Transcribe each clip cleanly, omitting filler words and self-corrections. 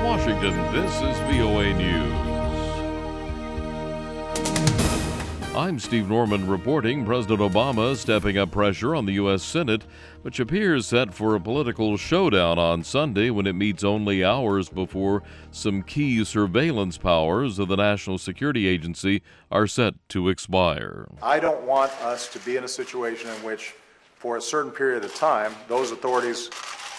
Washington, this is VOA News. I'm Steve Norman reporting President Obama stepping up pressure on the U.S. Senate, which appears set for a political showdown on Sunday when it meets only hours before some key surveillance powers of the National Security Agency are set to expire. I don't want us to be in a situation in which, for a certain period of time, those authorities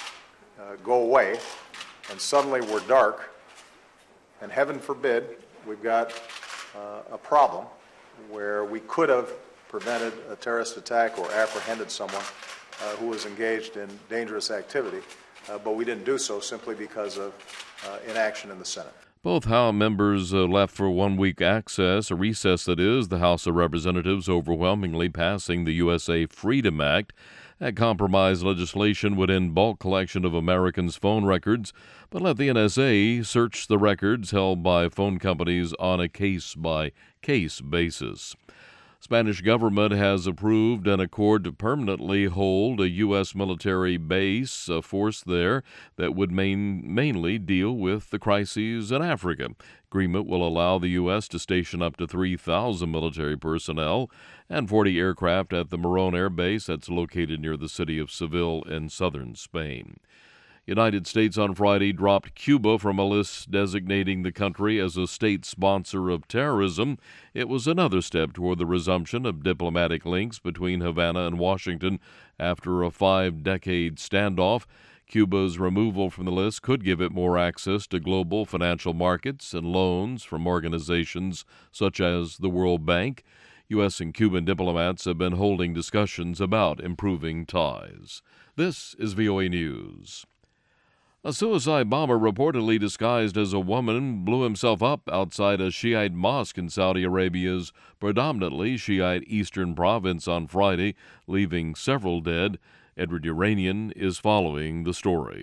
go away and suddenly we're dark, and heaven forbid we've got a problem where we could have prevented a terrorist attack or apprehended someone who was engaged in dangerous activity, but we didn't do so simply because of inaction in the Senate. Both House members left for 1 week access, a recess that is, the House of Representatives overwhelmingly passing the USA Freedom Act. That compromise legislation would end bulk collection of Americans' phone records, but let the NSA search the records held by phone companies on a case-by-case basis. Spanish government has approved an accord to permanently hold a U.S. military base, a force there that would mainly deal with the crises in Africa. Agreement will allow the U.S. to station up to 3,000 military personnel and 40 aircraft at the Morón Air Base that's located near the city of Seville in southern Spain. United States on Friday dropped Cuba from a list designating the country as a state sponsor of terrorism. It was another step toward the resumption of diplomatic links between Havana and Washington after a 5-decade standoff. Cuba's removal from the list could give it more access to global financial markets and loans from organizations such as the World Bank. U.S. and Cuban diplomats have been holding discussions about improving ties. This is VOA News. A suicide bomber reportedly disguised as a woman blew himself up outside a Shiite mosque in Saudi Arabia's predominantly Shiite eastern province on Friday, leaving several dead. Edward Uranian is following the story.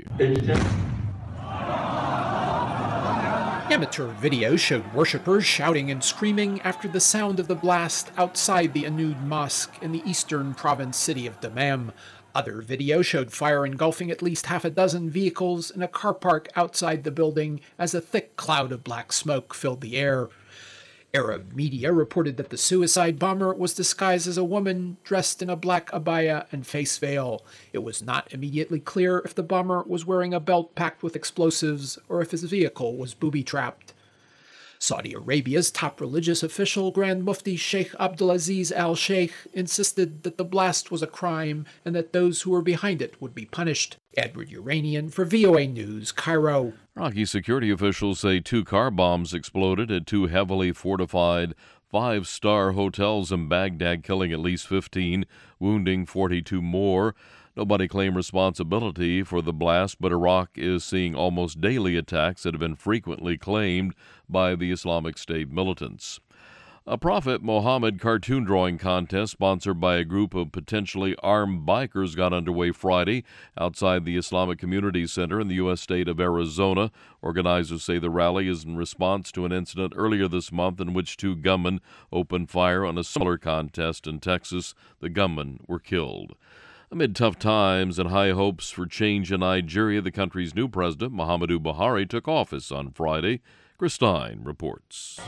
Amateur video showed worshippers shouting and screaming after the sound of the blast outside the Anud Mosque in the eastern province city of Dammam. Other video showed fire engulfing at least half a dozen vehicles in a car park outside the building as a thick cloud of black smoke filled the air. Arab media reported that the suicide bomber was disguised as a woman dressed in a black abaya and face veil. It was not immediately clear if the bomber was wearing a belt packed with explosives or if his vehicle was booby-trapped. Saudi Arabia's top religious official, Grand Mufti Sheikh Abdulaziz al-Sheikh, insisted that the blast was a crime and that those who were behind it would be punished. Edward Uranian for VOA News, Cairo. Iraqi security officials say 2 car bombs exploded at 2 heavily fortified 5-star hotels in Baghdad, killing at least 15, wounding 42 more. Nobody claimed responsibility for the blast, but Iraq is seeing almost daily attacks that have been frequently claimed by the Islamic State militants. A Prophet Muhammad cartoon drawing contest sponsored by a group of potentially armed bikers got underway Friday outside the Islamic Community Center in the U.S. state of Arizona. Organizers say the rally is in response to an incident earlier this month in which 2 gunmen opened fire on a similar contest in Texas. The gunmen were killed. Amid tough times and high hopes for change in Nigeria, the country's new president, Muhammadu Buhari, took office on Friday. Chris Stein reports.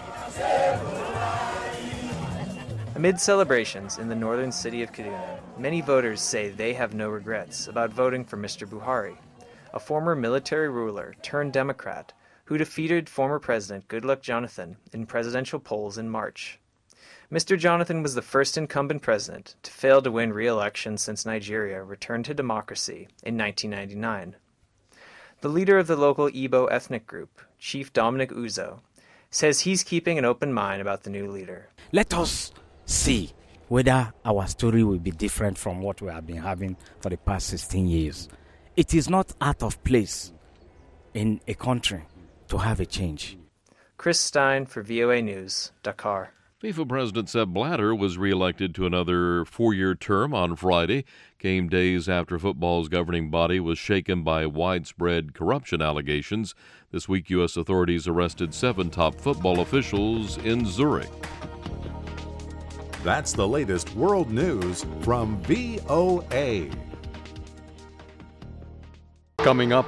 Amid celebrations in the northern city of Kaduna, many voters say they have no regrets about voting for Mr. Buhari, a former military ruler turned Democrat who defeated former President Goodluck Jonathan in presidential polls in March. Mr. Jonathan was the first incumbent president to fail to win re-election since Nigeria returned to democracy in 1999. The leader of the local Igbo ethnic group, Chief Dominic Uzo, says he's keeping an open mind about the new leader. Let us see whether our story will be different from what we have been having for the past 16 years. It is not out of place in a country to have a change. Chris Stein for VOA News, Dakar. FIFA President Sepp Blatter was reelected to another 4-year term on Friday. Came days after football's governing body was shaken by widespread corruption allegations. This week, U.S. authorities arrested 7 top football officials in Zurich. That's the latest world news from VOA. Coming up